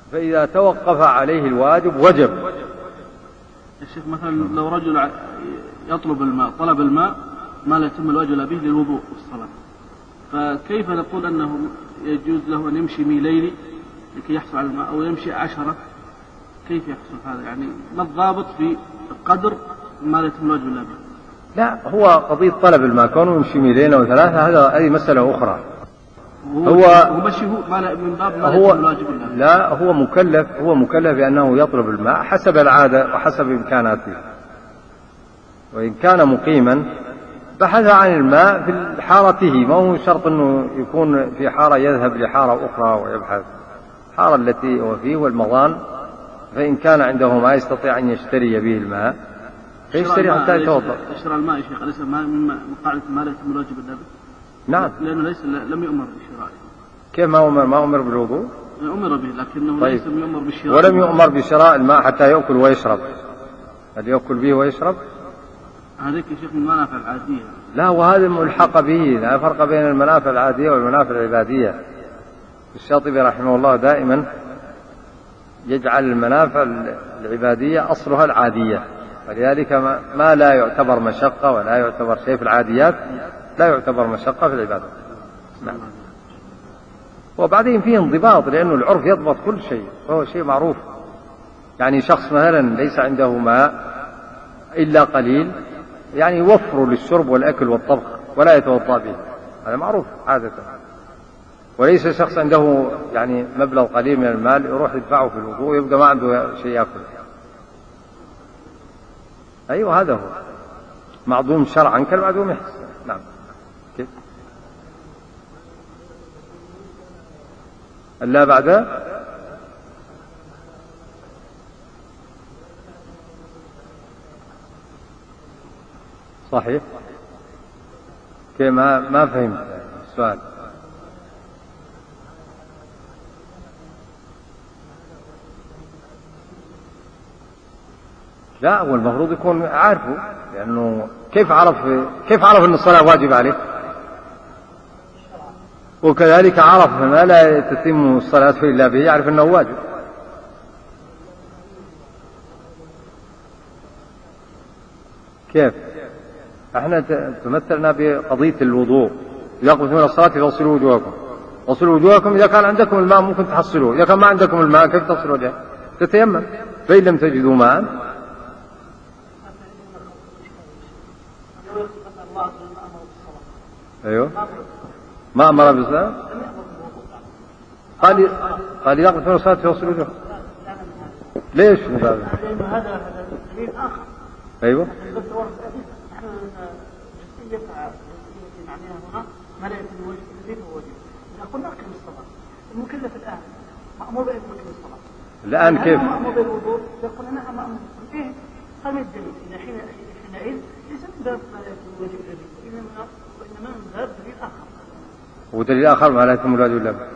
فإذا توقف عليه الواجب وجب. يا شيخ مثلا لو رجل يطلب الماء، طلب الماء ما لا يتم الواجب به للوضوء والصلاة، فكيف نقول أنه يجوز له أن يمشي ميلين لكي يحصل على الماء أو يمشي 10؟ كيف يحصل هذا؟ يعني ما الضابط في قدر ما لا يتم الواجب به؟ لا، هو قضية طلب الماء كونه يمشي ميلين أو 3 هذه مسألة أخرى. هو مشيه من باب ما لا يتم الواجب به. لا، هو مكلف بأنه يطلب الماء حسب العادة وحسب إمكاناته. وإن كان مقيما بحث عن الماء في حارته، ما هو شرط أنه يكون في حارة يذهب لحارة أخرى ويبحث. الحارة التي هو فيه والمضان، فإن كان عنده ما يستطيع أن يشتري به الماء فيشتري حتى يتوضأ. اشترى الماء يا شيخ ليس من قاعدة ما لا يتم الواجب به. نعم، لأنه لم يؤمر بشرائه. كيف ما أمر بالوضوء؟ أمر به لكنه طيب. ليس يؤمر بالشراء. ولم يؤمر بشراء الماء حتى يأكل ويشرب. هل يأكل به ويشرب؟ هذيك يا شيخ من المنافع العادية. لا، وهذا ملحق به، لا فرق بين المنافع العادية والمنافع العبادية. الشاطبي رحمه الله دائما يجعل المنافع العبادية أصلها العادية، فلذلك ما لا يعتبر مشقة ولا يعتبر شيء في العاديات لا يعتبر مشقة في العبادة. نعم. وبعدين فيه انضباط، لأنه العرف يضبط كل شيء، وهو شيء معروف. يعني شخص مثلا ليس عنده ماء إلا قليل، يعني يوفر للشرب والأكل والطبخ ولا يتوضأ به، هذا معروف عادة. وليس شخص عنده يعني مبلغ قليل من المال يروح يدفعه في الوضوء ويبقى ما عنده شيء يأكل. أيوة، هذا هو معدوم شرعا كالمعدوم يحسن. نعم. كيف؟ ألا بعد صحيح. كيف؟ ما فهمت السؤال. لا، هو المفروض يكون عارفه، لأنه كيف عرف أن الصلاة واجب عليه؟ وكذلك عرف ما لا تتم الصلاة إلا به، يعرف أنه واجب. كيف؟ احنا تمثلنا بقضية الوضوء، إذا قمتم من الصلاة فاغسلوا وجوهكم. غسلوا وجوهكم إذا كان عندكم الماء ممكن تحصلوه، إذا كان ما عندكم الماء كيف تصلوا وجهه؟ تتيمم. فإن لم تجدوا ماء أيوه، ما أمر بالصلاة، قال إذا قمتم من الصلاة فاغسلوا وجوهكم. ليش؟ هذا دليل آخر. أيوه. معناها هنا ما لا يتم الواجب الذي هو واجب. إذا قلنا أقم الصلاة، المكلف الآن مأمور بأن يقيم الصلاة. الآن كيف؟ مأمور بالوضوء، يقول أنا مأمور بالصلاة. قال الدليل إذا حينئذ ليس من باب ما لا يتم الواجب الذي، وإنما من باب دليل آخر. ودليل آخر ما لا يتم الواجب إلا به.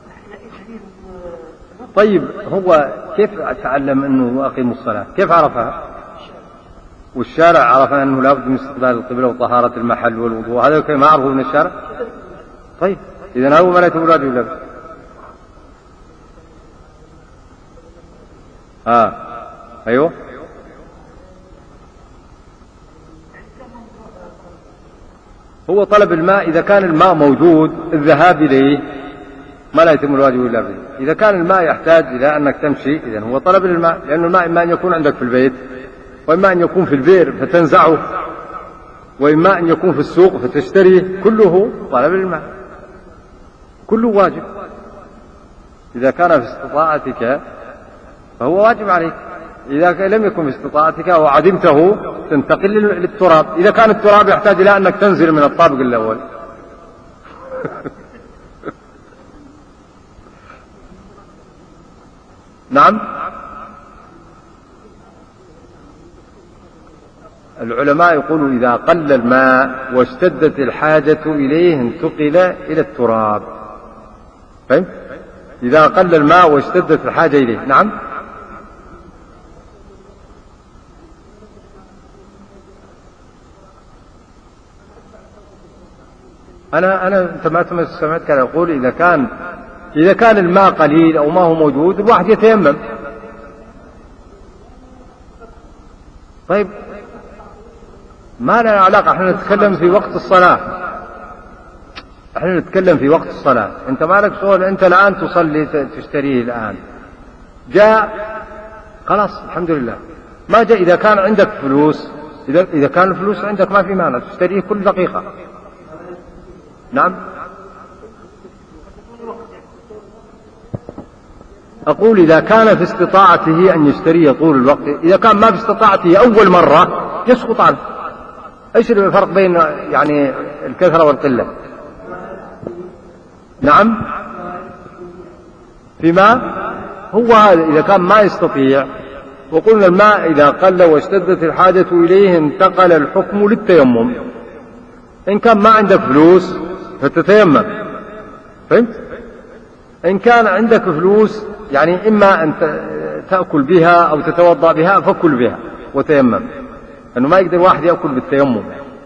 طيب، هو كيف تعلم أنه أقيم الصلاة؟ كيف عرفها؟ والشارع عرف أنه لابد من استقبال القبلة وطهارة المحل والوضوء، هذا كيف ما عرفه من الشارع؟ طيب، إذن هو ما لا يتم الواجب إلا به. أيوه. هو طلب الماء، إذا كان الماء موجود الذهاب إليه ما لا يتم الواجب إلا به. إذا كان الماء يحتاج إلى أنك تمشي، إذن هو طلب الماء، لأن الماء إما أن يكون عندك في البيت، وإما أن يكون في البئر فتنزعه، وإما أن يكون في السوق فتشتريه، كله طلب الماء، كله واجب. إذا كان في استطاعتك فهو واجب عليك، إذا لم يكن في استطاعتك وعدمته تنتقل للتراب. إذا كان التراب يحتاج إلى أنك تنزل من الطابق الأول نعم. العلماء يقولوا إذا قل الماء واشتدت الحاجة إليه انتقل إلى التراب. فهمت؟ إذا قل الماء واشتدت الحاجة إليه. نعم. أنت ما سمعت كان يقول إذا كان إذا كان الماء قليل أو ما هو موجود الواحد يتيمم. طيب ما لنا علاقة، احنا نتكلم في وقت الصلاة، احنا نتكلم في وقت الصلاة. انت ما لك شغل، انت الآن تصلي تشتريه الآن، جاء خلاص الحمد لله. ما جاء إذا كان عندك فلوس، إذا كان الفلوس عندك ما في مانع تشتريه كل دقيقة. نعم. أقول إذا كان في استطاعته أن يشتريه طول الوقت، إذا كان ما في استطاعته أول مرة يسقط عنه. إيش الفرق بين يعني الكثرة والقلة؟ نعم. في ماء هو هذا إذا كان ما يستطيع، وقلنا الماء إذا قل واشتدت الحاجة إليه انتقل الحكم للتيمم. إن كان ما عندك فلوس فتتيمم، فهمت؟ إن كان عندك فلوس يعني إما أن تأكل بها أو تتوضأ بها فكل بها وتيمم، لأنه ما يقدر واحد يأكل بالتيمم.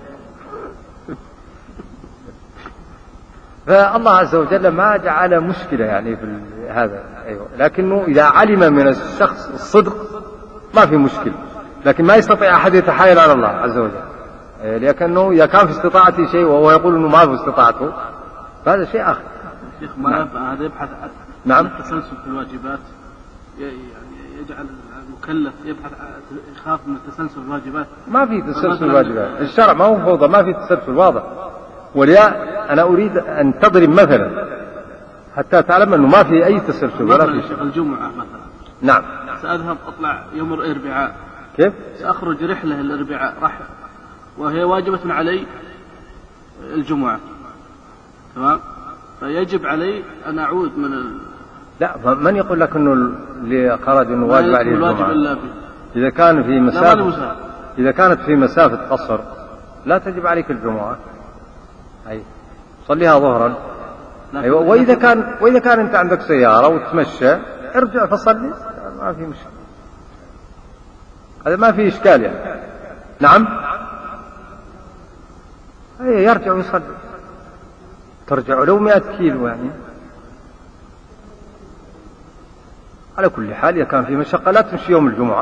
فالله عز وجل ما جعل مشكلة يعني في هذا. أيوة. لكنه إذا علم من الشخص الصدق ما في مشكلة، لكن ما يستطيع أحد يتحايل على الله عز وجل، لكنه إذا كان في استطاعته شيء وهو يقول أنه ما في استطاعته فهذا شيء آخر. شيخ ما هذا يبحث عن التسلسل في الواجبات، يعني يجعل المكلف يبحث يخاف من تسلسل الواجبات. ما في تسلسل الواجبات، الشرع ما هو فوضى، ما في تسلسل واضح. وليا أنا أريد أن تضرب مثلا حتى تعلم أنه ما في أي تسلسل ولا في شيء. الجمعة مثلا. نعم. سأذهب أطلع يوم الأربعاء. كيف؟ سأخرج رحلة الأربعاء وهي واجبة علي الجمعة، تمام؟ فيجب علي أن أعود لا، من يقول لك أنه اللي خرج أنه واجب عليه الجمعة؟ إذا كان في مسافة، إذا كانت في مسافة قصر لا تجب عليك الجمعة، أي صليها ظهرا. أيوة. وإذا كان أنت عندك سيارة وتمشى ارجع فصلي، ما في مشكلة، هذا ما في إشكال يعني. نعم. أي يرجع ويصلي، ترجع لو 100 كيلو يعني. على كل حال إذا كان في مشقة لا تمشي يوم الجمعة.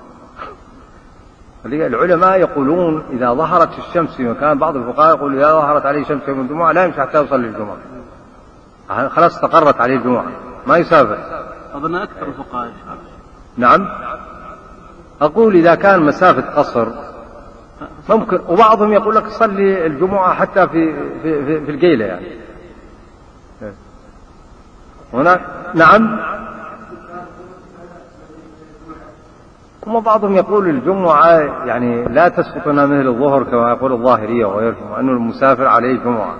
العلماء يقولون إذا ظهرت الشمس في مكان، بعض الفقهاء يقول إذا ظهرت عليه شمس يوم الجمعة لا يمشي حتى يصلي الجمعة، خلاص استقرت عليه الجمعة ما يسافر. أظن أكثر الفقهاء. نعم. أقول إذا كان مسافة قصر ممكن، وبعضهم يقول لك صلي الجمعة حتى في القيلة يعني هنا. نعم. ثم بعضهم يقول الجمعة يعني لا تسقطنا مثل الظهر كما يقول الظاهرية وغيرهم، وأنه المسافر عليه الجمعة.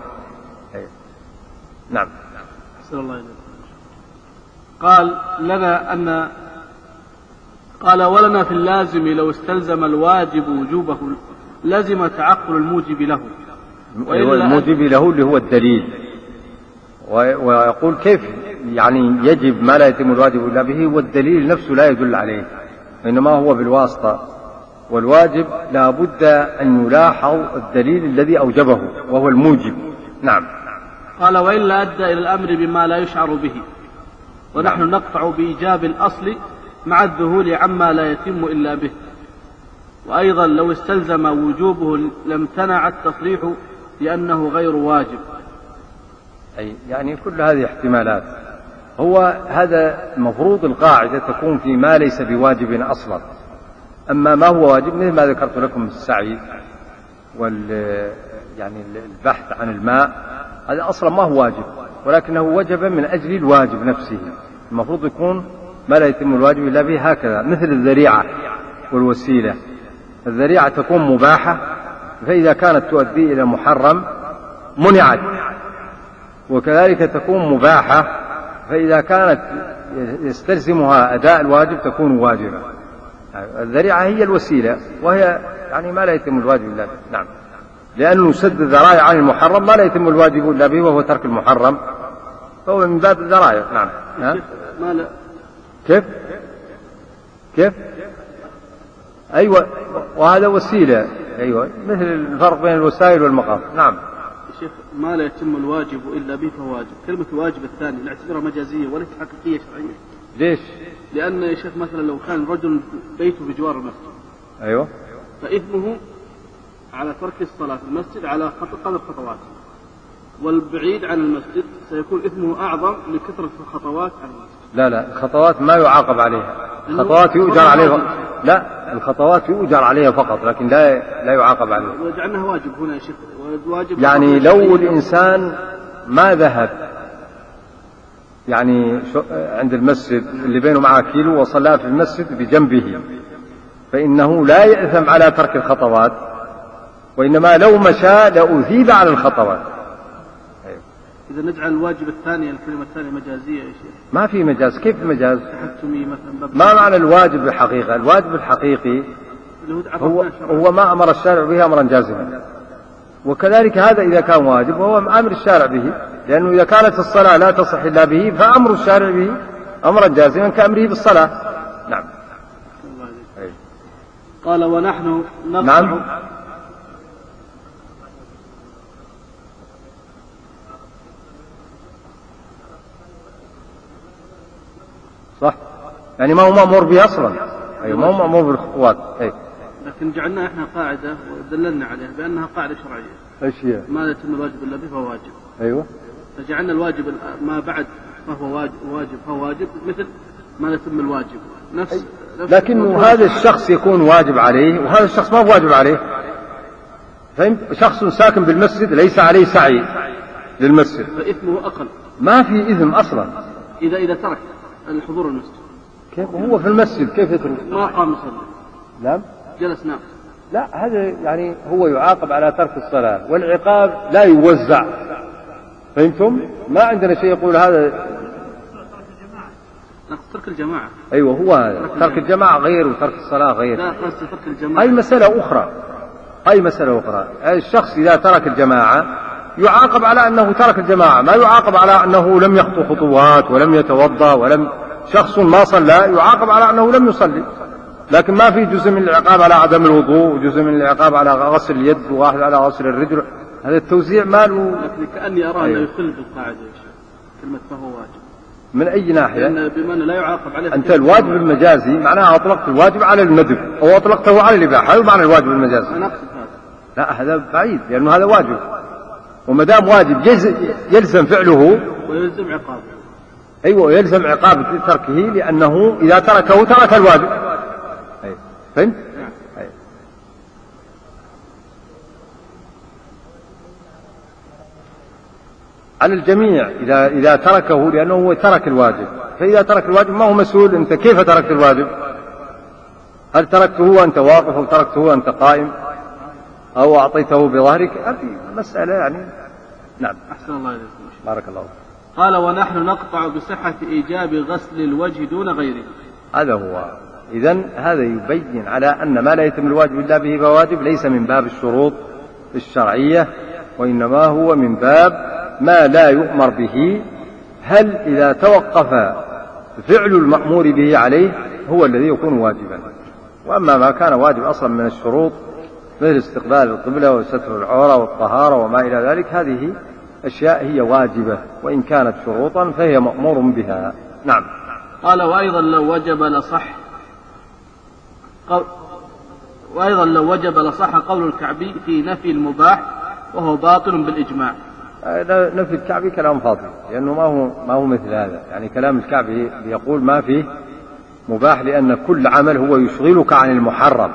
نعم. أحسن الله إليك. قال لنا قال ولنا في اللازم لو استلزم الواجب وجوبه لزم تعقل الموجب له. الموجب له اللي هو الدليل، ويقول كيف يعني يجب ما لا يتم الواجب إلا به والدليل نفسه لا يدل عليه، إنما هو بالواسطة، والواجب لا بد أن يلاحظ الدليل الذي أوجبه وهو الموجب. نعم. قال وإلا أدى إلى الأمر بما لا يشعر به، ونحن نقطع بإيجاب الأصل مع الذهول عما لا يتم إلا به. وأيضا لو استلزم وجوبه لامتنع التصريح لأنه غير واجب. أي يعني كل هذه احتمالات. هو هذا المفروض القاعدة تكون في ما ليس بواجب أصلا. أما ما هو واجب مثل ما ذكرت لكم السعي يعني البحث عن الماء، هذا أصلا ما هو واجب ولكنه وجب من أجل الواجب نفسه. المفروض يكون ما لا يتم الواجب إلا به هكذا، مثل الذريعة والوسيلة. الذريعة تكون مباحة، فإذا كانت تؤدي إلى محرم منعت، وكذلك تكون مباحة فإذا كانت يستلزمها أداء الواجب تكون واجبة. الذريعة هي الوسيلة، وهي يعني ما لا يتم الواجب إلا به. نعم. لأنه سد الذرائع عن المحرم ما لا يتم الواجب إلا به وهو ترك المحرم، فهو من باب الذرائع. نعم. كيف؟ أيوة، وهذا وسيلة. أيوة، مثل الفرق بين الوسائل والمقاصد. نعم. يا شيخ ما لا يتم الواجب إلا به فهو واجب، كلمة الواجب الثاني نعتبرها مجازية وليست حقيقية شرعية. ليش؟ لأن يا شيخ مثلا لو كان رجل بيته بجوار المسجد أيوه فإثمه على ترك الصلاة في المسجد على قدر خطواته، والبعيد عن المسجد سيكون إثمه أعظم لكثرة الخطوات عن المسجد. لا الخطوات ما يعاقب عليها، الخطوات يؤجر عليها. لا الخطوات يؤجر عليها فقط لكن لا يعاقب عليها. وجعلناها واجب هنا يا شيخ، واجب يعني لو الإنسان ما ذهب يعني عند المسجد اللي بينه معه كيلو وصلى في المسجد بجنبه فإنه لا يأثم على ترك الخطوات، وإنما لو مشى لأثيب على الخطوات. أيوه. إذا نجعل الواجب الثاني الكلمة الثانية مجازية يا شيخ. ما في مجاز. كيف مجاز؟ مثلا ما معنى الواجب بالحقيقة؟ الواجب الحقيقي هو ما أمر الشارع به أمرا جازما، وكذلك هذا إذا كان واجب هو أمر الشارع به، لأنه إذا كانت الصلاة لا تصح إلا به فأمر الشارع به أمرا جازما كأمره بالصلاة. نعم. قال ونحن نقطع. نعم. صح، يعني ما هو مأمور به أصلا. أي ما هو مأمور بالخطوات. أي. لكن جعلنا إحنا قاعدة ودللنا عليها بأنها قاعدة شرعية. إيش هي؟ ما لا يتم الواجب إلا به فهو واجب. أيوه. فجعلنا الواجب ما بعد فهو واجب مثل ما لا يتم الواجب نفس لكن هذا الشخص يكون واجب عليه وهذا الشخص ما هو واجب عليه. فهمت؟ شخص ساكن بالمسجد ليس عليه سعي للمسجد فإثمه أقل. ما في إثم أصلا إذا ترك الحضور المسجد. كيف هو في المسجد كيف يترك؟ ما قام يصلي. نعم. جلس نام. لا هذا يعني هو يعاقب على ترك الصلاة والعقاب لا يوزع. فهمتم؟ ما عندنا شيء يقول هذا ترك الجماعة. أيوة هو هذا ترك الجماعة غير وترك الصلاة غير. لا ترك الجماعة. أي مسألة أخرى. الشخص إذا ترك الجماعة يعاقب على أنه ترك الجماعة، ما يعاقب على أنه لم يخطو خطوات ولم يتوضأ شخص ما صلى يعاقب على أنه لم يصلي. لكن ما في جزء من العقاب على عدم الوضوء وجزء من العقاب على غسل اليد وواحد على غسل الرجل. هذا التوزيع ماله. لكن كأني أرى أنه يخل بالقاعدة كلمة فهو واجب. من أي ناحية؟ لأن بما أنه لا يعاقب عليه. أنت الواجب المجازي معناها أطلقت الواجب على الندب أو أطلقته على الإباحة. هذا معنى الواجب المجازي. أنا أقصد هذا. لا هذا بعيد لأنه هذا واجب، ومدام واجب يلزم فعله ويلزم عقابه. أيوة يلزم عقاب تركه لأنه إذا تركه ترك الواجب. فهمت؟ على الجميع إذا تركه لأنه هو ترك الواجب. فإذا ترك الواجب ما هو مسؤول أنت كيف تركت الواجب، هل تركته وأنت واقف أو تركته وأنت قائم أو أعطيته بظهرك. هذه مسألة يعني. نعم. أحسن الله إليكم. بارك الله. قال ونحن نقطع بصحة إيجاب غسل الوجه دون غيره. هذا هو. إذن هذا يبين على أن ما لا يتم الواجب إلا به فواجب ليس من باب الشروط الشرعية، وإنما هو من باب ما لا يؤمر به. هل إذا توقف فعل المأمور به عليه هو الذي يكون واجبا، وأما ما كان واجب أصلا من الشروط مثل استقبال القبلة وستر العورة والطهارة وما إلى ذلك هذه أشياء هي واجبة وإن كانت شروطا فهي مأمور بها. نعم. قال وأيضا لو وجب لصح قول الكعبي في نفي المباح وهو باطل بالإجماع. نفي الكعبي كلام فاضي لأنه ما هو مثل هذا. يعني كلام الكعبي يقول ما فيه مباح لأن كل عمل هو يشغلك عن المحرم،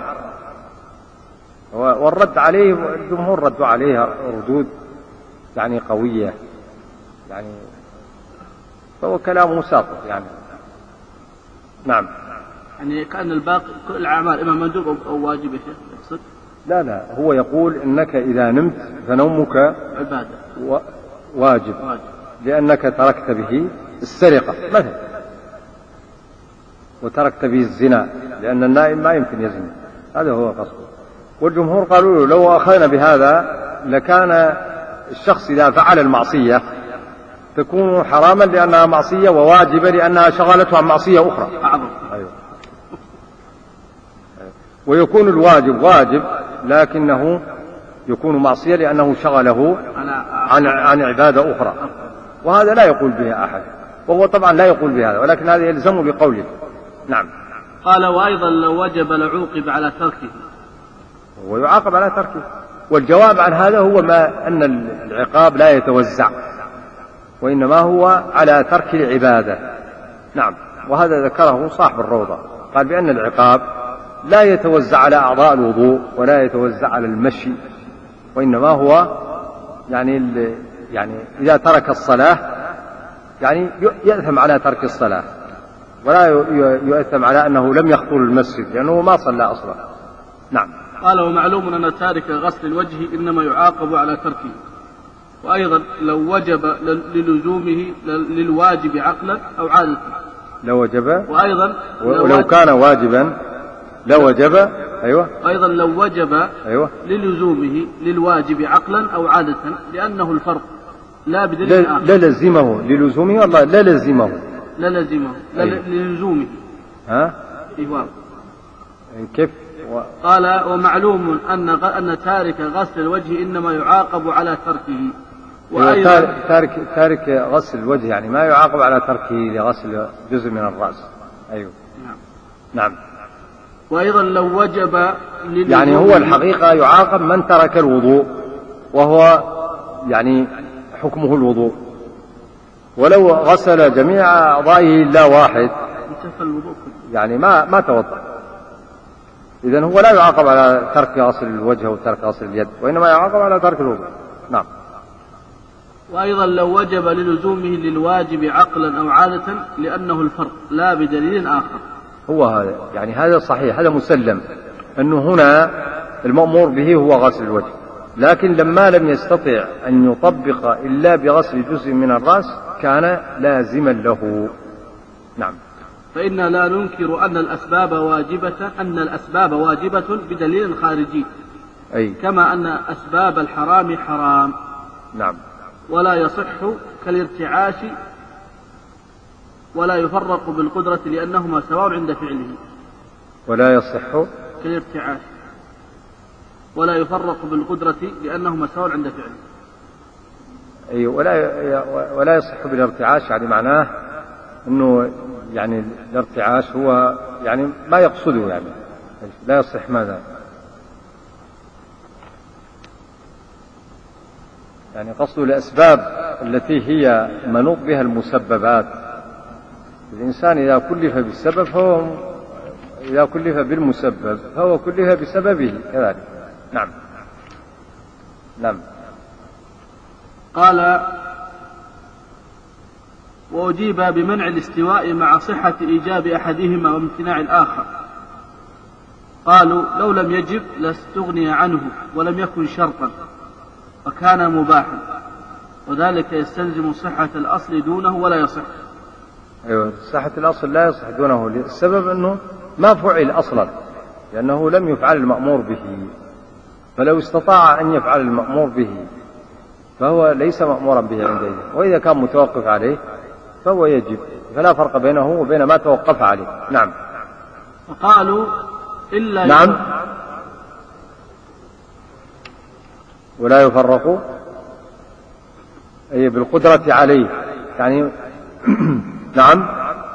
والرد عليه الجمهور ردوا عليها ردود يعني قوية، يعني فهو كلامه ساقط يعني. نعم. يعني كأن الباقي كل الأعمال إما مندوب أو واجب يا شيخ يقصد. لا هو يقول إنك إذا نمت فنومك عبادة واجب لأنك تركت به السرقة مثلا، وتركت به الزنا لأن النائم ما يمكن يزني. هذا هو قصده. والجمهور قالوا له لو أخذنا بهذا لكان الشخص إذا فعل المعصية تكون حراما لأنها معصية وواجبة لأنها شغلته عن معصية أخرى. أيوة. ويكون الواجب واجب لكنه يكون معصية لأنه شغله عن عبادة أخرى، وهذا لا يقول به أحد، وهو طبعا لا يقول بهذا، ولكن هذا يلزم بقوله. نعم. قال وأيضا لو وجب لعوقب على تركه، ويعاقب على تركه. والجواب عن هذا هو ما أن العقاب لا يتوزع، وإنما هو على ترك العبادة. نعم. وهذا ذكره صاحب الروضة، قال بأن العقاب لا يتوزع على أعضاء الوضوء ولا يتوزع على المشي، وإنما هو يعني إذا ترك الصلاة يعني يأثم على ترك الصلاة، ولا يؤثم على أنه لم يخطر المسجد لأنه ما صلى أصلا. نعم. قال ومعلوم أن تارك غسل الوجه إنما يعاقب على تركه، وأيضا لو وجب للزومه للواجب عقلا أو عادة، لو وجب، وأيضا ولو كان واجبا لو وجب. أيوة. أيضا لو وجب أيوة. للزومه للواجب عقلا أو عادة لأنه الفرق لا بدليل آخر. لا لزمه للزومه، والله لا لزمه، لا لزمه للزومه. ها؟ إيوه. كيف؟ قال ومعلوم أن تارك غسل الوجه إنما يعاقب على تركه، وأيضا تارك غسل الوجه يعني ما يعاقب على تركه لغسل جزء من الرأس. أيوه. نعم. وأيضا لو وجب يعني هو الحقيقة يعاقب من ترك الوضوء وهو يعني حكمه الوضوء، ولو غسل جميع أعضائه إلا واحد يعني ما توضأ، إذن هو لا يعاقب على ترك غسل الوجه وترك غسل اليد، وإنما يعاقب على ترك الوضوء. نعم. وأيضا لو وجب للزومه للواجب عقلا أو عادة لأنه الفرق لا بدليل آخر. هو هذا يعني هذا صحيح، هذا مسلم أنه هنا المأمور به هو غسل الوجه، لكن لما لم يستطع أن يطبق إلا بغسل جزء من الرأس كان لازما له. نعم. فإنا لا ننكر أن الأسباب واجبة بدليل خارجي، أي. كما أن أسباب الحرام حرام. نعم. ولا يصح كالارتعاش ولا يفرق بالقدرة لأنهما سواء عند فعله. ولا يصح كالارتعاش ولا يفرق بالقدرة لأنهما سواء عند فعله. أي. ولا يصح بالارتعاش يعني معناه أنه يعني الارتعاش هو يعني ما يقصده، يعني لا يصح. ماذا يعني قصده؟ الأسباب التي هي منوط بها المسببات. الإنسان إذا كلف بالسبب إذا كلف بالمسبب فهو كلف بسببه كذلك. نعم. نعم. قال وأجيب بمنع الاستواء مع صحة إيجاب أحدهما وامتناع الآخر. قالوا لو لم يجب لاستغني عنه ولم يكن شرطا وكان مباحا، وذلك يستلزم صحة الأصل دونه ولا يصح. أيوة. صحة الأصل لا يصح دونه، السبب أنه ما فعل أصلا لأنه لم يفعل المأمور به، فلو استطاع أن يفعل المأمور به فهو ليس مأمورا به عندئذ، وإذا كان متوقف عليه فهو يجب، فلا فرق بينه وبين ما توقف عليه. نعم. وقالوا إلا نعم. ولا يفرق أي بالقدرة عليه يعني نعم.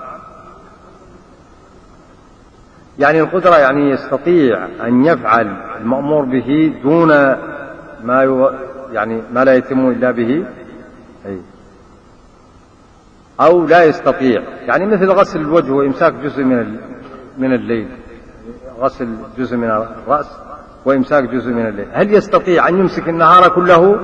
يعني القدرة يعني يستطيع أن يفعل المأمور به دون ما لا يتم إلا به، أي. أو لا يستطيع، يعني مثل غسل الوجه وإمساك جزء من الليل، غسل جزء من الرأس وإمساك جزء من الليل، هل يستطيع أن يمسك النهار كله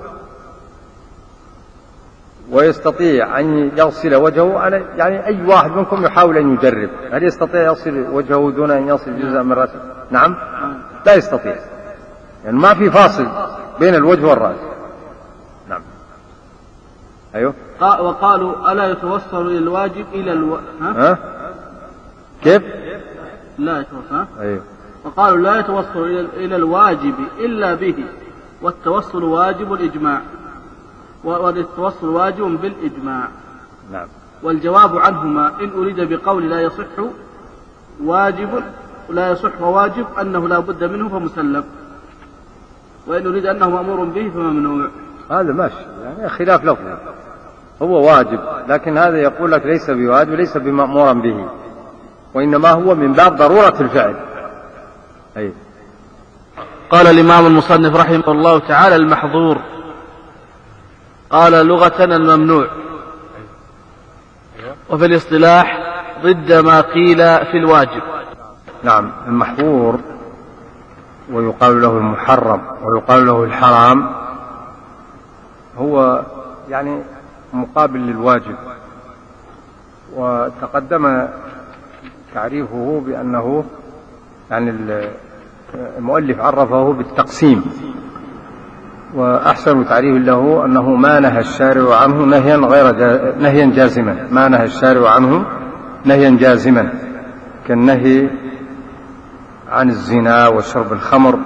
ويستطيع أن يغسل وجهه؟ يعني أي واحد منكم يحاول أن يجرب، هل يستطيع يغسل وجهه دون أن يغسل جزء من رأسه؟ نعم. لا يستطيع، يعني ما في فاصل بين الوجه والرأس. نعم. أيوه. وقالوا ألا يتوصل إلى الواجب ها؟ كيف؟ لا يتوصل. أيوه. وقالوا لا يتوصل إلى الواجب إلا به، والتوصل واجب الإجماع، والتوصل واجب بالإجماع. نعم. والجواب عنهما إن أريد بقول لا يصح واجب لا يصح وواجب أنه لا بد منه فمسلم. وإن نريد أنه مأمور به فممنوع. هذا ماشي، يعني خلاف لفظه، هو واجب، لكن هذا يقول لك ليس بواجب وليس بمأمورا به، وإنما هو من باب ضرورة الفعل. أي. قال الإمام المصنف رحمه الله تعالى: المحظور. قال: لغة الممنوع، وفي الاصطلاح ضد ما قيل في الواجب. نعم، المحظور ويقال له المحرم ويقال له الحرام هو يعني مقابل للواجب، وتقدم تعريفه بأنه يعني المؤلف عرفه بالتقسيم، وأحسن تعريف له أنه ما نهى الشارع عنه نهيا جازما، ما نهى الشارع عنه نهيا جازما، كالنهي عن الزنا وشرب الخمر،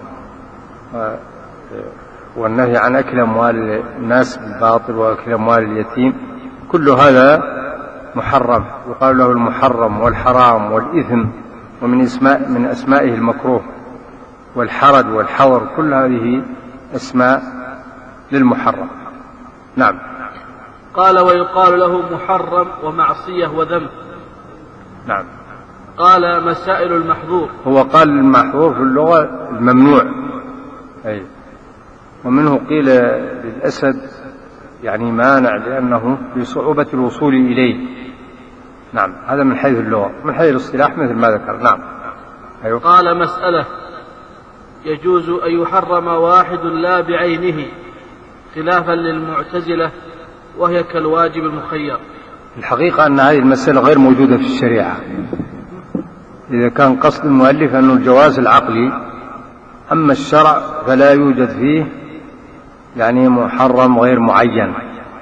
والنهي عن أكل أموال الناس بالباطل وأكل أموال اليتيم، كل هذا محرم، يقال له المحرم والحرام والإثم، ومن أسمائه المكروه والحرج والحظر، كل هذه أسماء للمحرم. نعم. قال: ويقال له محرم ومعصية وذنب. نعم. قال: مسائل المحظور. هو قال المحظور في اللغة الممنوع، أي، ومنه قيل للأسد يعني مانع لأنه بصعوبة الوصول إليه. نعم، هذا من حيث اللغة، من حيث الاصطلاح مثل ما ذكر. نعم. أيوه. قال: مسألة: يجوز أن يحرم واحد لا بعينه، خلافا للمعتزلة، وهي كالواجب المخير. الحقيقة أن هذه المسألة غير موجودة في الشريعة، إذا كان قصد المؤلف أنه الجواز العقلي، أما الشرع فلا يوجد فيه يعني محرم غير معين،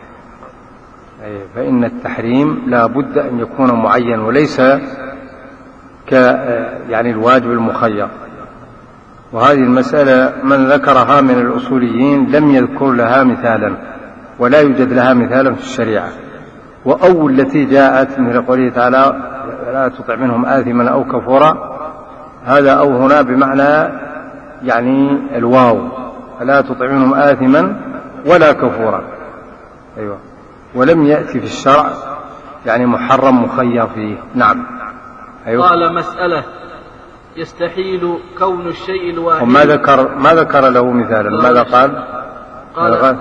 فإن التحريم لا بد أن يكون معين، وليس يعني الواجب المخير. وهذه المسألة من ذكرها من الأصوليين لم يذكر لها مثالا، ولا يوجد لها مثالا في الشريعة. وأول التي جاءت مثل قوله تعالى: لا تطع منهم آثما أو كفورا، هذا أو هنا بمعنى يعني الواو، لا تطع منهم آثما ولا كفورا. أيوة. ولم يأتي في الشرع يعني محرم مخير فيه. نعم. أيوة. قال: مسألة: يستحيل كون الشيء الواحد. ما ذكر له مثالا. ماذا قال؟ قال: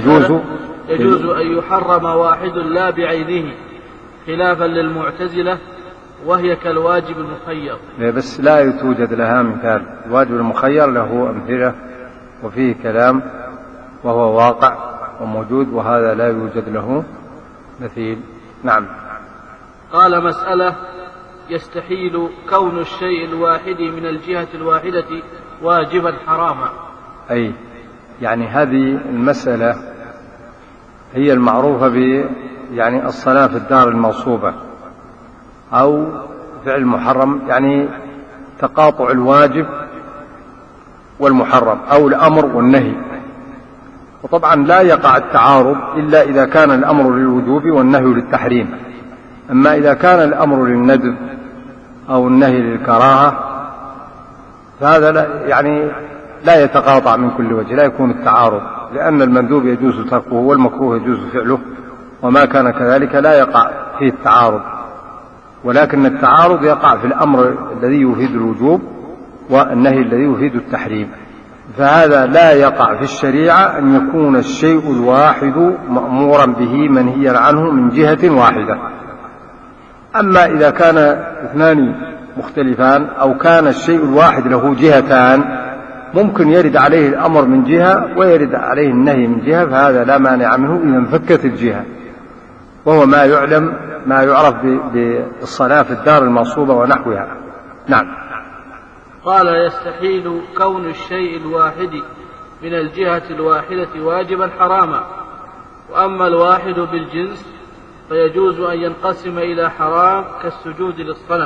يجوز أن يحرم واحد لا بعينه، خلافا للمعتزلة، وهي كالواجب المخير. بس لا توجد لها مثال. الواجب المخير له أمثلة وفيه كلام وهو واقع وموجود، وهذا لا يوجد له مثيل. نعم. قال: مسألة: يستحيل كون الشيء الواحد من الجهة الواحدة واجبا حراما. أي، يعني هذه المسألة هي المعروفة يعني الصلاة في الدار الموصوبة، أو فعل محرم، يعني تقاطع الواجب والمحرم، أو الأمر والنهي. وطبعا لا يقع التعارض إلا إذا كان الأمر للوجوب والنهي للتحريم. أما إذا كان الأمر للندب أو النهي للكراهة فهذا لا يتقاطع من كل وجه، لا يكون التعارض، لأن المندوب يجوز تركه والمكروه يجوز فعله، وما كان كذلك لا يقع فيه التعارض. ولكن التعارض يقع في الأمر الذي يفيد الوجوب والنهي الذي يفيد التحريم. فهذا لا يقع في الشريعة أن يكون الشيء الواحد مأمورا به منهيا عنه من جهة واحدة. أما إذا كان اثنان مختلفان، أو كان الشيء الواحد له جهتان، ممكن يرد عليه الأمر من جهة ويرد عليه النهي من جهة، فهذا لا مانع منه إذا انفكت الجهة، وهو ما يعرف بالصلاة في الدار الموصوبة ونحوها. نعم. قال: يستحيل كون الشيء الواحد من الجهة الواحدة واجبا حراما، وأما الواحد بالجنس فيجوز أن ينقسم إلى حرام كالسجود للصنم،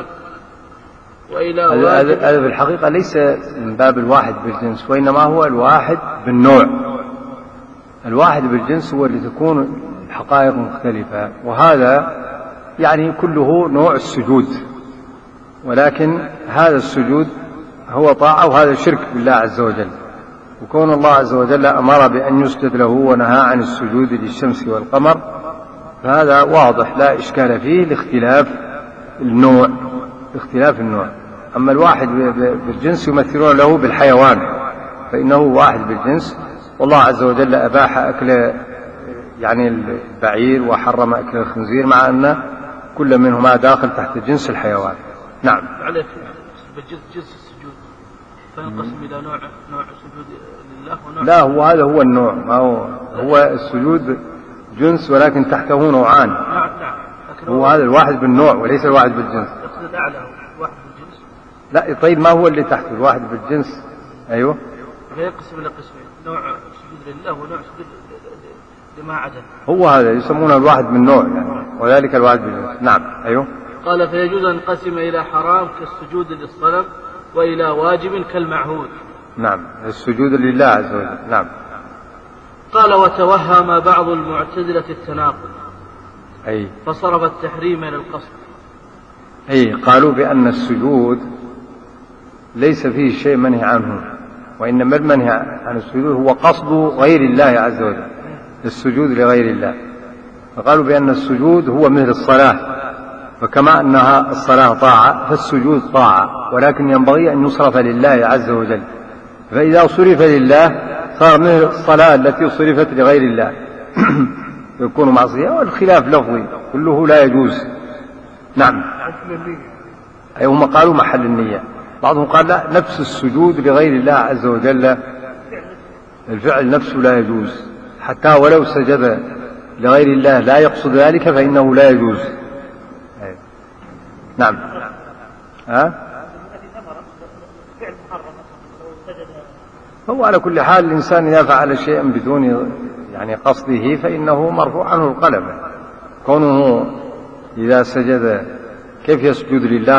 وإلى واجب. هذا في الحقيقة ليس من باب الواحد بالجنس، وإنما هو الواحد بالنوع. الواحد بالجنس هو اللي تكون الحقائق مختلفة، وهذا يعني كله نوع السجود، ولكن هذا السجود هو طاعة وهذا شرك بالله عز وجل. وكون الله عز وجل أمر بأن يسجد له ونهى عن السجود للشمس والقمر، فهذا واضح لا إشكال فيه لاختلاف النوع. أما الواحد بالجنس يمثلون له بالحيوان، فإنه واحد بالجنس، والله عز وجل أباح أكل يعني البعير وحرم أكل الخنزير، مع أن كل منهما داخل تحت جنس الحيوان. نعم. عليه جنس السجود فينقسم إلى نوع سجود لله ونوع. لا، هذا هو النوع، ما هو السجود جنس ولكن تحته نوعان. نعم. هو هذا الواحد بالنوع وليس الواحد بالجنس. يقصد أعلى واحد بالجنس. لا طيب، ما هو اللي تحته؟ الواحد بالجنس. أيوه. فينقسم إلى قسمين، نوع سجود لله ونوع سجود لما عدا. هو هذا يسمونه الواحد بالنوع يعني، وذلك الواحد بالجنس. نعم. أيوه. قال فيجوز أن ينقسم إلى حرام كالسجود للصنم وإلى واجب كالمعهود. نعم، السجود لله عز وجل. نعم. قال وتوهم بعض المعتزلة التناقض أي فصرف التحريم إلى القصد. أي قالوا بأن السجود ليس فيه شيء منهي عنه، وإنما المنهي عن السجود هو قصد غير الله عز وجل، السجود لغير الله. فقالوا بأن السجود هو مثل الصلاة، فكما أنها الصلاة طاعة فالسجود طاعة، ولكن ينبغي أن يصرف لله عز وجل. فإذا صرف لله صار مثل الصلاة التي صرفت لغير الله يكون معصية، والخلاف لفظي كله لا يجوز. نعم. أي هم قالوا محل النية، بعضهم قال لا، نفس السجود لغير الله عز وجل الفعل نفسه لا يجوز، حتى ولو سجد لغير الله لا يقصد ذلك فإنه لا يجوز. نعم. هو على كل حال الإنسان إذا فعل شيئا بدون يعني قصده فإنه مرفوع عنه القلم. كونه إذا سجد كيف يسجد لله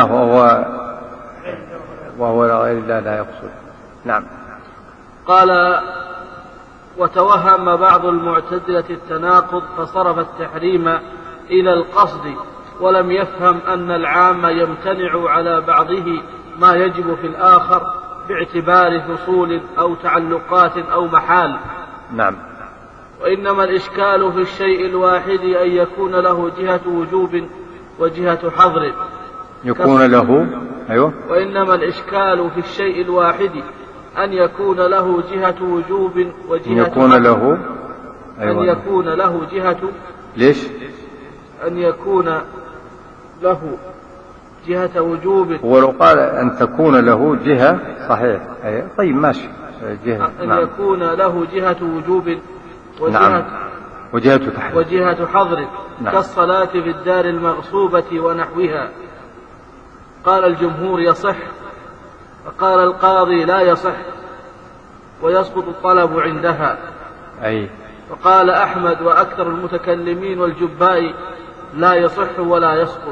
وهو لغير الله لا يقصد. نعم. قال وتوهم بعض المعتزلة التناقض فصرف التحريم إلى القصد، ولم يفهم أن العام يمتنع على بعضه ما يجب في الآخر باعتبار فصول أو تعلقات أو محال. نعم. وإنما الإشكال في الشيء الواحد أن يكون له جهة وجوب وجهة حظر. يكون له. أيوه. وإنما الإشكال في الشيء الواحد أن يكون له جهة وجوب وجهة يكون حظر. له. أيوة. أن يكون له جهة. ليش؟ أن يكون له جهة وجوب. ولو قال أن تكون له جهة صحيح. أيه. طيب ماشي. جهة. أن نعم. يكون له جهة وجوب نعم. وجهة حظر. نعم. كالصلاة في الدار المغصوبة ونحوها. قال الجمهور يصح، وقال القاضي لا يصح ويسقط الطلب عندها. أي. وقال أحمد وأكثر المتكلمين والجباء لا يصح ولا يسقط.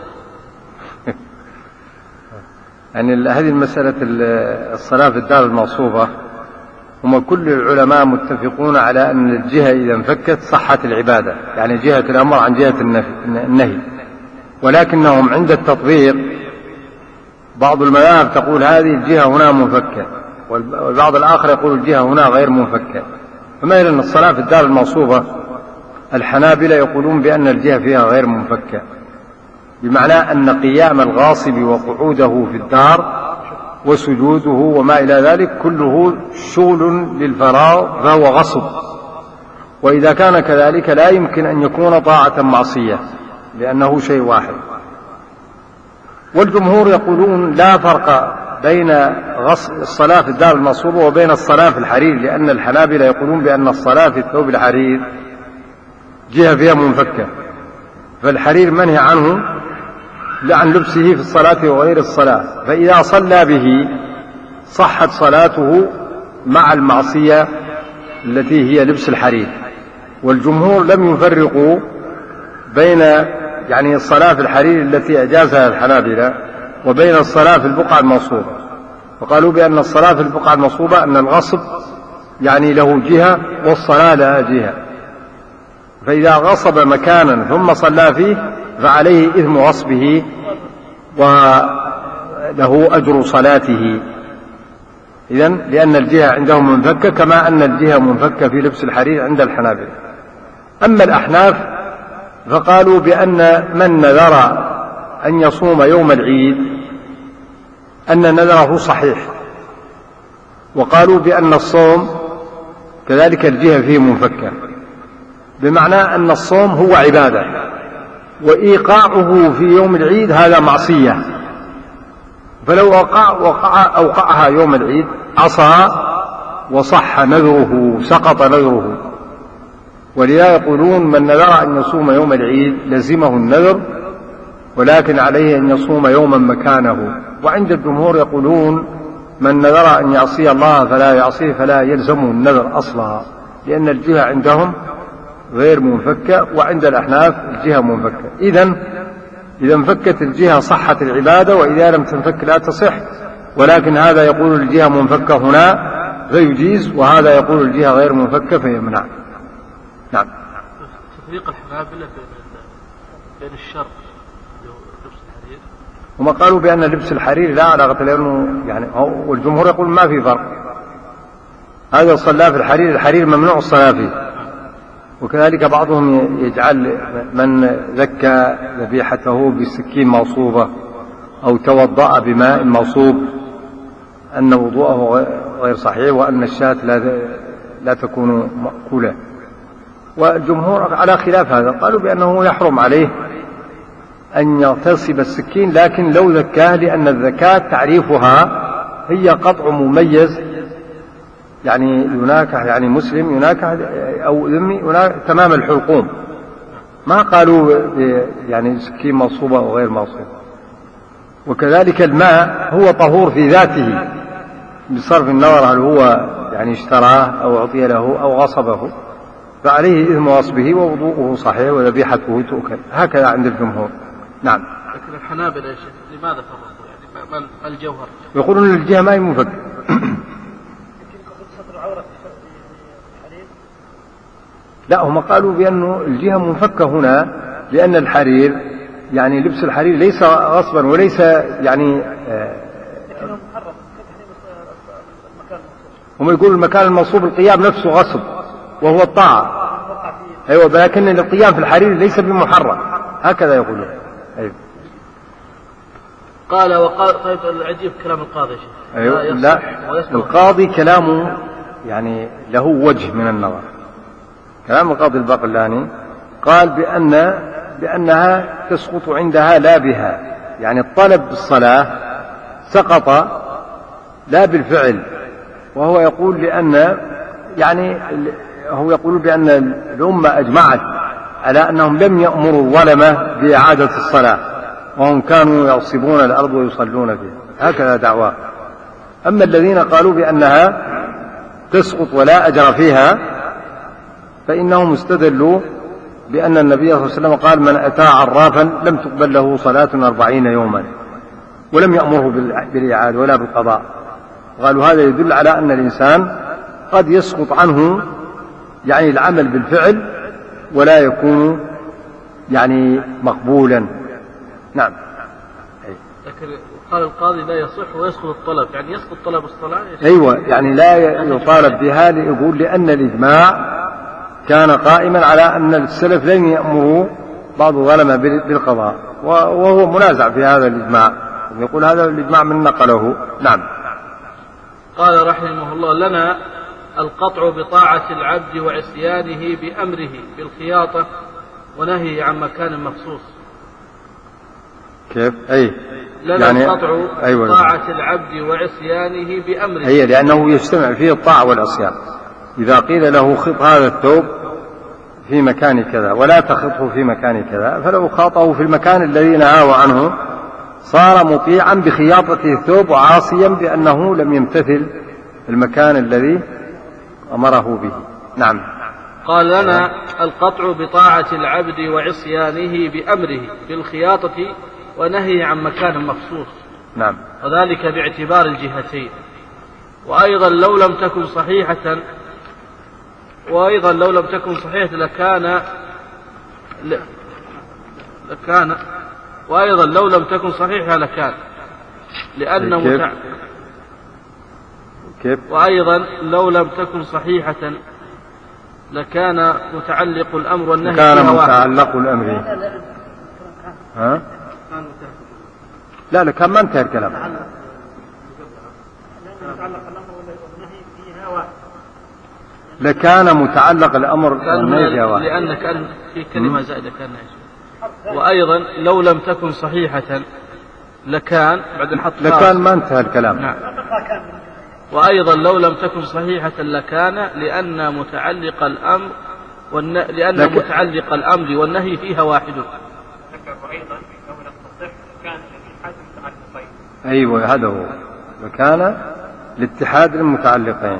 يعني هذه المسألة الصلاة في الدار المغصوبة هم كل العلماء متفقون على أن الجهة إذا انفكت صحت العبادة، يعني جهة الأمر عن جهة النهي، ولكنهم عند التطبيق بعض المذاهب تقول هذه الجهة هنا منفكة، والبعض الآخر يقول الجهة هنا غير منفكة. فمثلا الصلاة في الدار المغصوبة الحنابلة يقولون بأن الجهة فيها غير منفكة، بمعنى أن قيام الغاصب وقعوده في الدار وسجوده وما إلى ذلك كله شغل للفراغ فهو غصب، وإذا كان كذلك لا يمكن أن يكون طاعة معصية لأنه شيء واحد. والجمهور يقولون لا فرق بين الصلاة في الدار المغصوبة وبين الصلاة في الحرير، لأن الحنابلة يقولون بأن الصلاة في الثوب الحرير جهة فيها منفكة، فالحرير منهي عنه عن لبسه في الصلاة وغير الصلاة، فإذا صلى به صحت صلاته مع المعصية التي هي لبس الحرير. والجمهور لم يفرقوا بين يعني الصلاة في الحرير التي أجازها الحنابلة وبين الصلاة في البقعة المغصوبة، فقالوا بأن الصلاة في البقعة المغصوبة أن الغصب يعني له جهة والصلاة لها جهة، فإذا غصب مكانا ثم صلى فيه فعليه إثم غصبه وله أجر صلاته. إذن لأن الجهة عندهم منفكة كما أن الجهة منفكة في لبس الحرير عند الحنابلة. أما الأحناف فقالوا بأن من نذر أن يصوم يوم العيد أن نذره صحيح، وقالوا بأن الصوم كذلك الجهة فيه منفكة، بمعنى أن الصوم هو عبادة، وإيقاعه في يوم العيد هذا معصية، فلو أوقعها يوم العيد عصى وصح نذره، سقط نذره. ولذا يقولون من نذر أن يصوم يوم العيد لزمه النذر، ولكن عليه أن يصوم يوما مكانه. وعند الجمهور يقولون من نذر أن يعصي الله فلا يعصيه فلا يلزمه النذر أصلا، لأن الجهة عندهم غير منفكة، وعند الأحناف الجهة منفكة. إذا انفكت الجهة صحت العبادة، وإذا لم تنفك لا تصح. ولكن هذا يقول الجهة منفكة هنا فيجيز، وهذا يقول الجهة غير منفكة فيمنع. نعم. تفريق الحنابلة بين الشرط لبس الحرير، هم قالوا بأن لبس الحرير لا علاقة، لأنه يعني والجمهور يقول ما في فرق، هذا الصلاة في الحرير ممنوع الصلاة فيه. وكذلك بعضهم يجعل من ذكى ذبيحته بسكين موصوبة أو توضأ بماء موصوب أن وضوءه غير صحيح، وأن الشاة لا تكون مأكولة. والجمهور على خلاف هذا، قالوا بأنه يحرم عليه أن يغتصب السكين، لكن لو ذكاه، لأن الذكاة تعريفها هي قطع مميز، يعني يناكح، يعني مسلم يناكح أو ذمي تمام الحلقوم، ما قالوا يعني سكين مصوبة أو غير مصوبة. وكذلك الماء هو طهور في ذاته بصرف النظر هل هو يعني اشتراه أو أعطي له أو غصبه، فعليه إثم غصبه ووضوءه صحيح وذبيحته تؤكل، هكذا عند الجمهور. نعم. لكن الحنابلة يا شيخ لماذا فرقوا؟ يعني ما الجوهر؟ يقولون أن الجهة ما هي منفكة. لا، هم قالوا بأن الجهة منفكة هنا لأن الحرير يعني لبس الحرير ليس غصبا وليس يعني هم يقولوا المكان المنصوب القيام نفسه غصب وهو الطاعة. أيوة، لكن القيام في الحرير ليس بمحرم، هكذا يقولون. أيوة. وقال طيب العجيب كلام القاضي يا شيخ. أيوة. لا، القاضي كلامه يعني له وجه من النظر. كلام القاضي الباقلاني قال بأنها تسقط عندها لا بها، يعني الطلب بالصلاة سقط لا بالفعل. وهو يقول هو يقول بأن الأمة أجمعت على أنهم لم يأمروا الظلمة بإعادة الصلاة، وهم كانوا يغصبون الأرض ويصلون فيها، هكذا دعواه. أما الذين قالوا بأنها تسقط ولا أجر فيها فإنهم استدلوا بأن النبي صلى الله عليه وسلم قال من أتى عرافا لم تقبل له صلاة 40 يوما، ولم يأمره بالإعادة ولا بالقضاء. قالوا هذا يدل على أن الإنسان قد يسقط عنه يعني العمل بالفعل ولا يكون يعني مقبولا. نعم. لكن قال القاضي لا يصح ويسقط الطلب، يعني يسقط طلب الصلاة. أيوة، يعني لا يطالب بها، يقول لأن الإجماع كان قائما على أن السلف لم يأمروا بعض الظلمة بالقضاء، وهو منازع في هذا الإجماع، يقول هذا الإجماع من نقله. نعم. قال رحمه الله لنا القطع بطاعة العبد وعصيانه بأمره بالخياطة ونهي عن مكان مخصوص. كيف؟ لنا يعني القطع بطاعة العبد وعصيانه بأمره، لأنه يجتمع فيه الطاعة والعصيان. إذا قيل له خط هذا الثوب في مكان كذا ولا تخطه في مكان كذا، فلو خاطه في المكان الذي نهاه عنه صار مطيعا بخياطة الثوب وعاصيا بأنه لم يمتثل المكان الذي أمره به. نعم. قال لنا القطع بطاعة العبد وعصيانه بأمره بالخياطة ونهي عن مكان مخصوص. نعم. وذلك باعتبار الجهتين. وأيضا لو لم تكن صحيحة وأيضا لو لم تكن صحيحة لكان، لأن كيف؟ وأيضا لو لم تكن صحيحة لكان متعلق الأمر والنهي كان فيها واحد. متعلق الأمر ها؟ لا كان ما انتهى الكلام. لكان متعلق الأمر والنهي فيها واحد. لأن كان في كلمة زائدة كان وأيضا لو لم تكن صحيحة لكان بعد حط لكان ما انتهى الكلام. نعم. وأيضا لو لم تكن صحيحة لكان لأن متعلق الأمر متعلق الأمر والنهي فيها واحد. أيوة هذا هو. لكان الاتحاد المتعلقين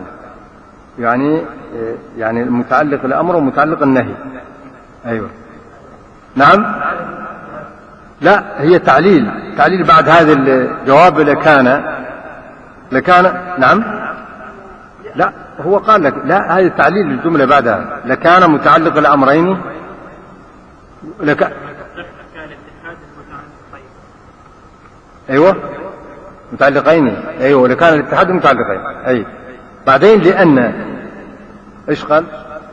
يعني المتعلق الأمر ومتعلق النهي. أيوة نعم. لا هي تعليل بعد هذا الجواب. لكان نعم. لا هو قال لك لا هذه تعليل الجملة بعدها. لكان متعلق الأمرين أيوة متعلقين. أيوة لكان الاتحاد متعلقين. أي بعدين لأن إيش قال؟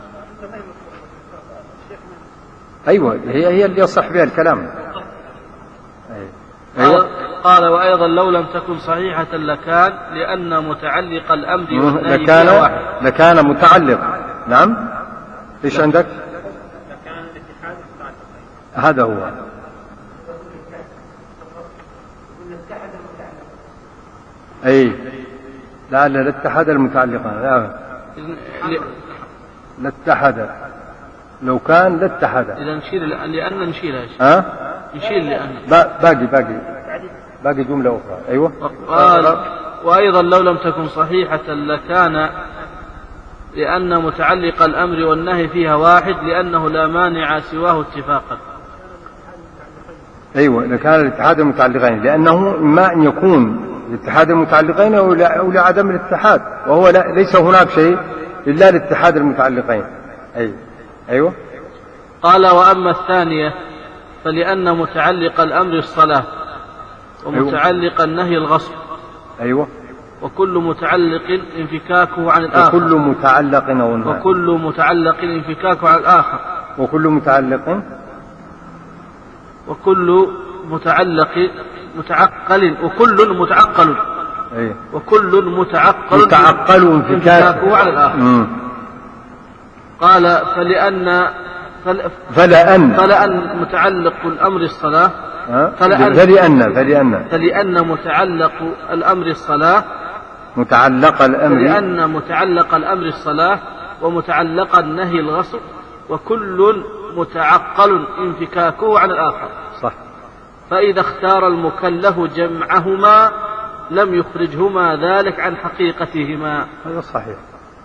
أيوة هي اللي يصح بها الكلام. أيوة. قال وأيضا لو لم تكن صحيحة لكان لأن متعلق الأمر والنهي فيها واحد. لكان متعلق. نعم. إيش عندك؟ لكان الاتحاد متعلقين. هذا هو. أي لا الاتحاد المتعلقان. لا اتحد. لو كان لا اتحد. إذا نشيل لأن نشيلها. ها؟ نشيل لأن. باقي جملة أخرى. أيوة. قال وأيضا لو لم تكن صحيحة لكان لأن متعلق الأمر والنهي فيها واحد لأنه لا مانع سواه اتفاقا. أيوة لكان الاتحاد المتعلقين لأنه إما أن يكون الاتحاد المتعلقين أو لعدم الاتحاد وهو ليس هناك شيء إلا الاتحاد المتعلقين. أيوة. قال وأما الثانية فلأن متعلق الأمر الصلاة ومتعلق النهي الغصب. أيوة. وكل متعلق انفكاكه عن الآخر. وكل متعلق انفكاكه عن الآخر. وكل متعلق متعقل وكل متعقل. أيه. وكل متعقل انفكاكه عن الآخر. قال فلأن متعلق الأمر الصلاة فلأن متعلق الأمر الصلاة لأن متعلق الأمر الصلاة ومتعلق النهي الغصب وكل متعقل انفكاكه عن الآخر. صح. فإذا اختار المكلف جمعهما لم يخرجهما ذلك عن حقيقتهما. هذا صحيح.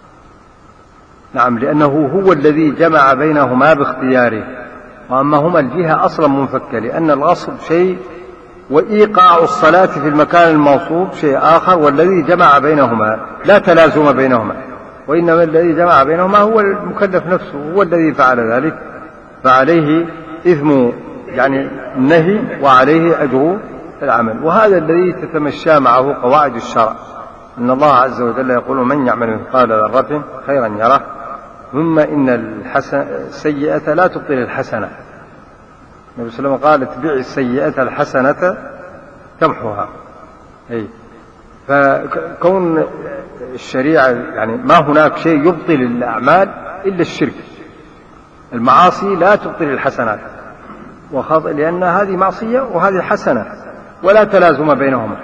نعم لأنه هو الذي جمع بينهما باختياره وأما هما الجهة أصلا منفكة لأن الغصب شيء وإيقاع الصلاة في المكان الموصوب شيء آخر والذي جمع بينهما لا تلازم بينهما وإنما الذي جمع بينهما هو المكلف نفسه هو الذي فعل ذلك فعليه إثم النهي وعليه أجر العمل. وهذا الذي تتمشى معه قواعد الشرع إن الله عز وجل يقول من يعمل مثقال ذرة خيرا يره ثم إن السيئة لا تبطل الحسنة. النبي صلى الله عليه وسلم قال اتبع السيئة الحسنة تمحها. فكون الشريعة ما هناك شيء يبطل الأعمال إلا الشرك. المعاصي لا تبطل الحسنات وخاطئ لأن هذه معصية وهذه حسنة ولا تلازم بينهما.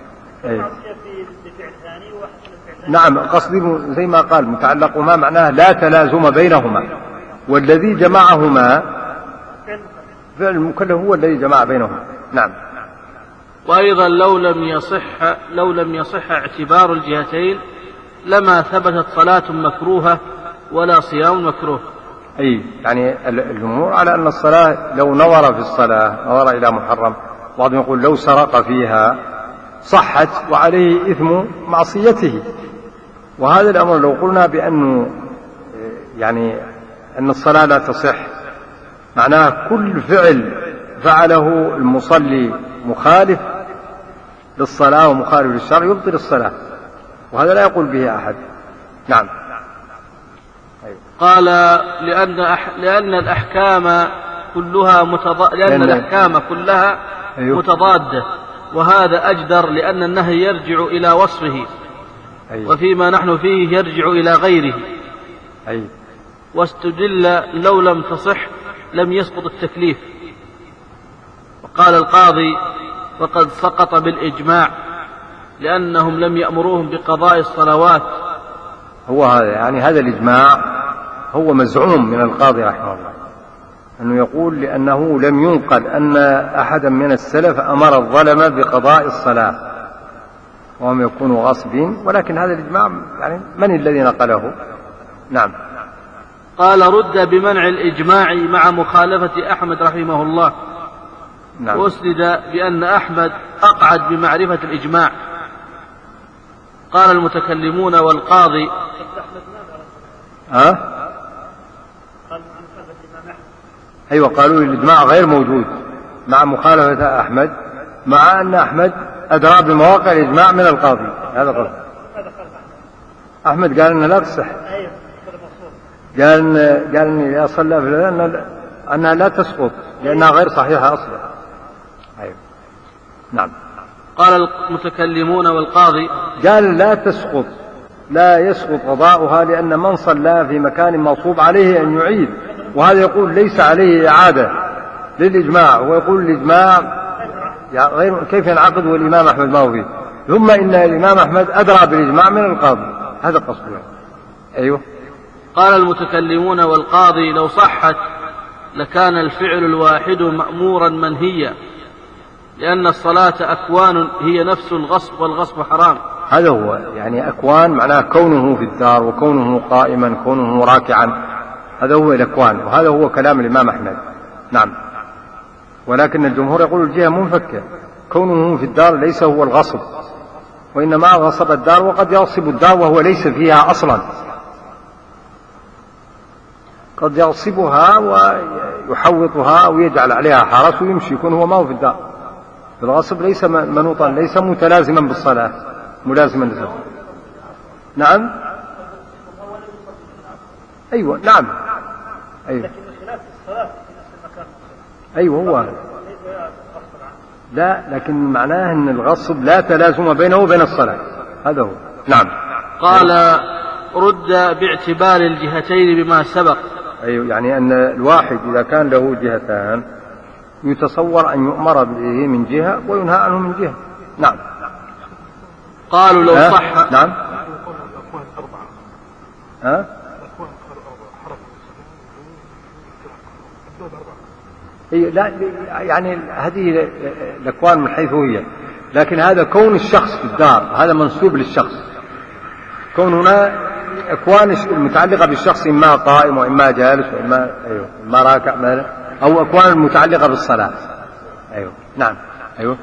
نعم قصدي زي ما قال متعلقهما معناه لا تلازم بينهما والذي جمعهما فعل المكلف هو الذي جمع بينهما. نعم. وأيضا لو لم يصح اعتبار الجهتين لما ثبتت صلاة مكروهة ولا صيام مكروه. الجمهور على أن الصلاة لو نظر في الصلاة نظر إلى محرم بعضهم يقول لو سرق فيها صحت وعليه إثم معصيته. وهذا الأمر لو قلنا بأنه أن الصلاة لا تصح معناه كل فعل فعله المصلي مخالف للصلاة ومخالف للشرع يبطل الصلاة وهذا لا يقول به أحد. نعم. قال لأن الأحكام كلها متضادة، وهذا أجدر لأن النهي يرجع إلى وصفه، وفيما نحن فيه يرجع إلى غيره. واستدل لو لم تصح لم يسقط التكليف. وقال القاضي وقد سقط بالإجماع لأنهم لم يأمروهم بقضاء الصلوات. هو هذا يعني هذا الإجماع هو مزعوم من القاضي رحمه الله، أنه يقول لأنه لم ينقل أن أحدا من السلف أمر الظلم بقضاء الصلاة وهم يكونوا غاصبين، ولكن هذا الإجماع يعني من الذي نقله؟ نعم. قال رد بمنع الإجماع مع مخالفة أحمد رحمه الله. نعم. وأسند بأن أحمد أقعد بمعرفة الإجماع. قال المتكلمون والقاضي أيوة، قالوا الإجماع غير موجود مع مخالفة أحمد، مع أن أحمد أدرى بمواقع الإجماع من القاضي. هذا غلط. أحمد قال أنها لا تصح، قال أن إذا صلى في أنها لا تسقط لأنها غير صحيحة أصلا. أيوة. نعم. قال المتكلمون والقاضي قال لا تسقط، لا يسقط قضاؤها، لأن من صلى في مكان مغصوب عليه أن يعيد، وهذا يقول ليس عليه إعادة للإجماع، ويقول الإجماع غير كيف ينعقد والإمام أحمد ما هو فيه، ثم إن الإمام أحمد أدرى بالإجماع من القاضي. هذا قصده. أيوه. قال المتكلمون والقاضي لو صحت لكان الفعل الواحد مأمورا منهيا، لأن الصلاة أكوان هي نفس الغصب، والغصب حرام. هذا هو يعني أكوان معناه كونه في الدار، وكونه قائما، كونه راكعا، هذا هو الأكوان، وهذا هو كلام الإمام أحمد. نعم. ولكن الجمهور يقول الجهة منفكة، كونه في الدار ليس هو الغصب، وإنما غصب الدار، وقد يغصب الدار وهو ليس فيها أصلا، قد يغصبها ويحوطها أو يجعل عليها حرس ويمشي، يكون هو ما هو في الدار. الغصب ليس منوطا، ليس متلازما بالصلاة، ملازما للصلاة. نعم. أيوة. نعم. أيوة. أيوة هو. لا، لكن معناه أن الغصب لا تلازم بينه وبين الصلاة. هذا هو. نعم. قال رد باعتبار الجهتين بما سبق. أيوة، يعني أن الواحد إذا كان له جهتان يتصور أن يؤمر به من جهة وينهى عنه من جهة. نعم. قالوا لو صح. نعم. لا، يعني هذه الأكوان من حيث هي، لكن هذا كون الشخص في الدار هذا منسوب للشخص. كون هنا أكوان المتعلقة بالشخص إما قائم وإما جالس وإما إما راكع أو أكوان المتعلقة بالصلاة. أيوة. نعم. أيوة.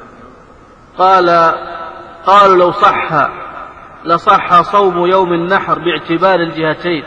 قالوا لو صح لصح صوم يوم النحر باعتبار الجهتين.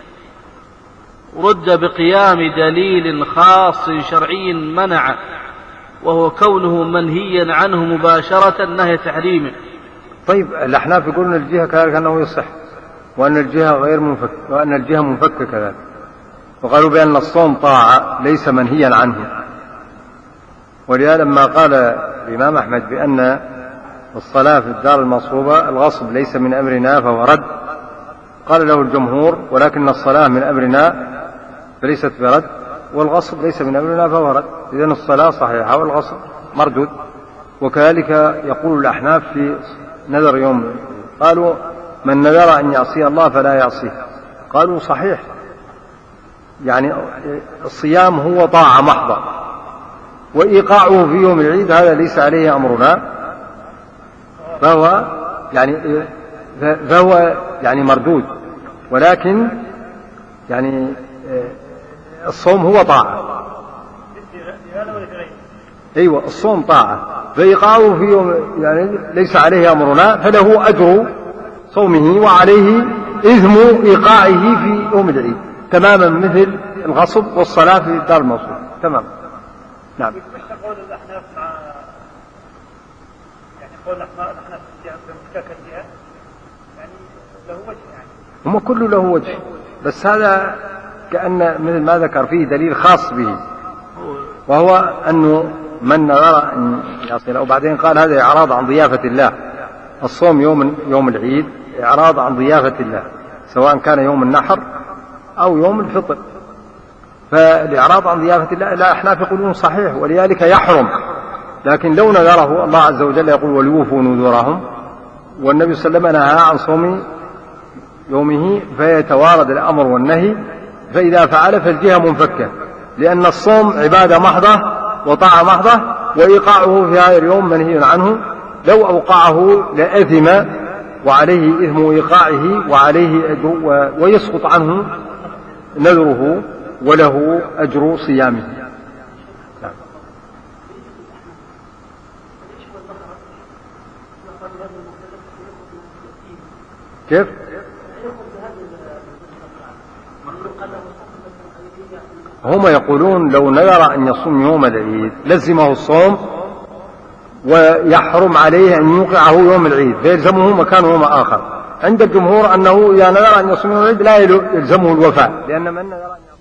رد بقيام دليل خاص شرعي منع، وهو كونه منهيا عنه مباشرة نهي تحريمه. طيب الأحناف يقولون الجهة كذلك أنه يصح، وأن الجهة غير منفك، وأن الجهة منفكة كذلك، وقالوا بأن الصوم طاعة ليس منهيا عنه. ولهذا لما قال الإمام أحمد بأن الصلاة في الدار المصروبة الغصب ليس من أمرنا فهو رد، قال له الجمهور ولكن الصلاة من أمرنا فليست برد، والغصب ليس من أمرنا فهو رد، إذن الصلاة صحيحة والغصب مردود. وكذلك يقول الأحناف في نذر يوم، قالوا من نذر أن يعصي الله فلا يعصيه، قالوا صحيح، يعني الصيام هو طاعة محضة، وإيقاعه في يوم العيد هذا ليس عليه أمرنا، فهو يعني مردود. ولكن يعني الصوم هو طاعة. أيوة، الصوم طاعة، فإيقاعه في يوم يعني ليس عليه أمرنا، فله أجر صومه وعليه إثم إيقاعه في يوم العيد، تماما مثل الغصب والصلاة في الدار الموصول. تمام. نعم. قول الأحناف مع يعني قول الأحناف في الجهة هم كله له وجه، بس هذا كأن مثل ما ذكر فيه دليل خاص به، وهو أنه من نظر أن يصل. وبعدين قال هذا إعراض عن ضيافة الله. الصوم يوم العيد إعراض عن ضيافة الله، سواء كان يوم النحر أو يوم الفطر. فالإعراض عن ضيافة الله الأحناف يقولون صحيح، ولذلك يحرم. لكن لو نذره الله عز وجل يقول وليوفوا نذورهم، والنبي صلى الله عليه وسلم نهى عن صوم يومه، فيتوارد الأمر والنهي. فإذا فعل فالجهة منفكة، لأن الصوم عبادة محضة وطاعة محضة، وإيقاعه في هذا اليوم منهي عنه. لو أوقعه لأثم، وعليه إثم إيقاعه، وعليه أجر، ويسقط عنه نذره، وله أجر صيامه. كيف؟ هم يقولون لو نذر أن يصوم يوم العيد لزمه الصوم، ويحرم عليه أن يوقعه يوم العيد، فيلزمه مكان يوم آخر. عند الجمهور أنه إذا نذر أن يصوم يوم العيد لا يلزمه الوفاء، لأن من نذر